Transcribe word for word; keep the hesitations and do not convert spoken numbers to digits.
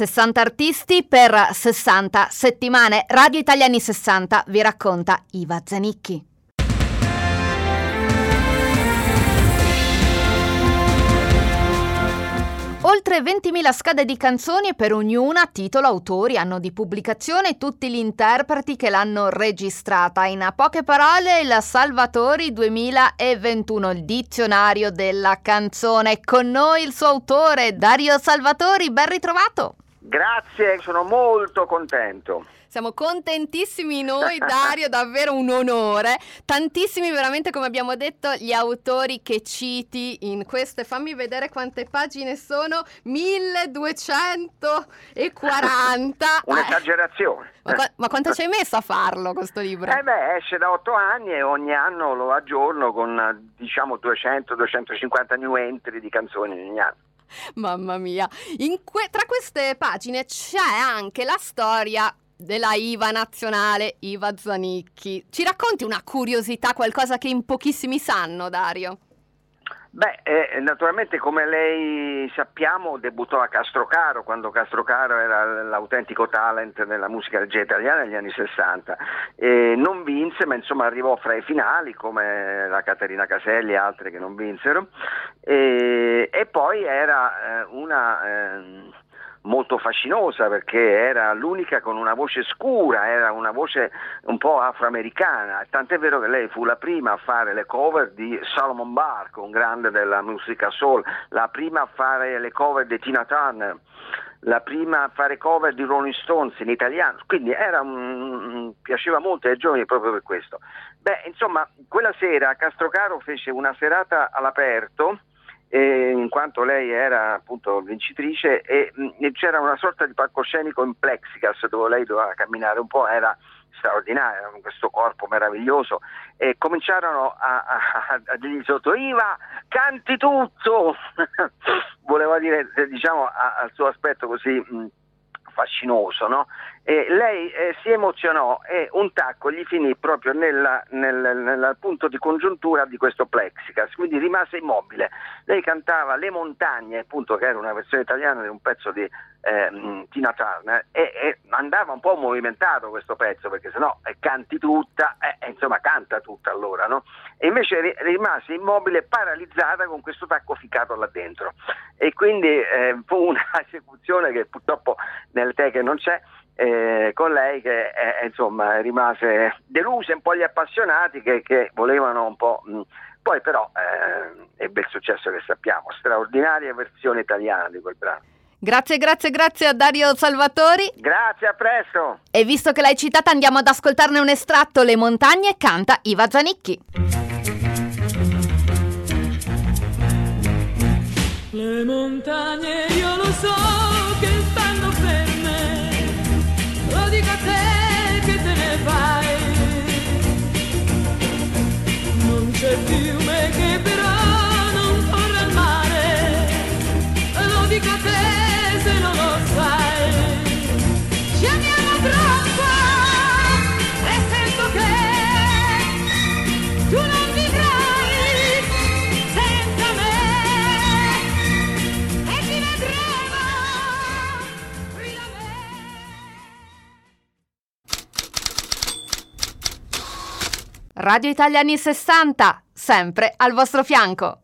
sessanta artisti per sessanta settimane. Radio Italia anni sessanta vi racconta Iva Zanicchi. Oltre ventimila schede di canzoni e per ognuna titolo, autori, anno di pubblicazione e tutti gli interpreti che l'hanno registrata. In poche parole, il Salvatori duemilaventuno, il dizionario della canzone. Con noi il suo autore, Dario Salvatori, ben ritrovato. Grazie, sono molto contento. Siamo contentissimi noi, Dario, davvero un onore. Tantissimi veramente, come abbiamo detto, gli autori che citi in queste. Fammi vedere quante pagine sono, milleduecentoquaranta. Un'esagerazione. Ma, qua- ma quanto ci hai messo a farlo questo libro? Eh beh, esce da otto anni e ogni anno lo aggiorno con diciamo duecento duecentocinquanta new entry di canzoni ogni anno. Mamma mia, in que- tra queste pagine c'è anche la storia della Iva nazionale, Iva Zanicchi. Ci racconti una curiosità, qualcosa che in pochissimi sanno, Dario? Beh, eh, naturalmente come lei sappiamo debuttò a Castrocaro, quando Castrocaro era l'autentico talent della musica leggera italiana negli anni sessanta. E non vinse, ma insomma arrivò fra i finali come la Caterina Caselli e altre che non vinsero. E, e poi era eh, una... Eh, molto fascinosa perché era l'unica con una voce scura, era una voce un po' afroamericana, tant'è vero che lei fu la prima a fare le cover di Solomon Bark, un grande della musica soul, la prima a fare le cover di Tina Turner, la prima a fare cover di Rolling Stones in italiano, quindi era un, piaceva molto ai giovani proprio per questo. Beh, insomma, quella sera a Castrocaro fece una serata all'aperto, E in quanto lei era appunto vincitrice e, e c'era una sorta di palcoscenico in plexiglass dove lei doveva camminare un po', era straordinario, con questo corpo meraviglioso, e cominciarono a, a, a dirgli sotto: Iva, canti tutto! Voleva dire, diciamo, a, al suo aspetto così mh, fascinoso, no? E lei eh, si emozionò e un tacco gli finì proprio nella, nel, nel punto di congiuntura di questo plexiglass, quindi rimase immobile. Lei cantava Le montagne, appunto, che era una versione italiana di un pezzo di eh, Tina Turner, e, e andava un po' movimentato questo pezzo, perché sennò eh, canti tutta, eh, insomma canta tutta allora, no? E invece ri- rimase immobile, paralizzata con questo tacco ficcato là dentro, e quindi eh, fu una esecuzione che purtroppo nelle teche non c'è, Eh, con lei che eh, insomma rimase delusa, un po' gli appassionati che, che volevano un po', mh. Poi però eh, ebbe il successo che sappiamo, straordinaria versione italiana di quel brano. Grazie, grazie, grazie a Dario Salvatori. Grazie, a presto. E visto che l'hai citata andiamo ad ascoltarne un estratto. Le montagne, canta Iva Zanicchi. Le montagne io lo so che stanno ferme, lo dico a te che te ne vai, non c'è fiume che però non corre al mare, lo dico a te se non lo sai, chiamiamo troppo e sento che tu non vivrai senza me e ci vedremo qui da me. Radio Italia anni sessanta, sempre al vostro fianco.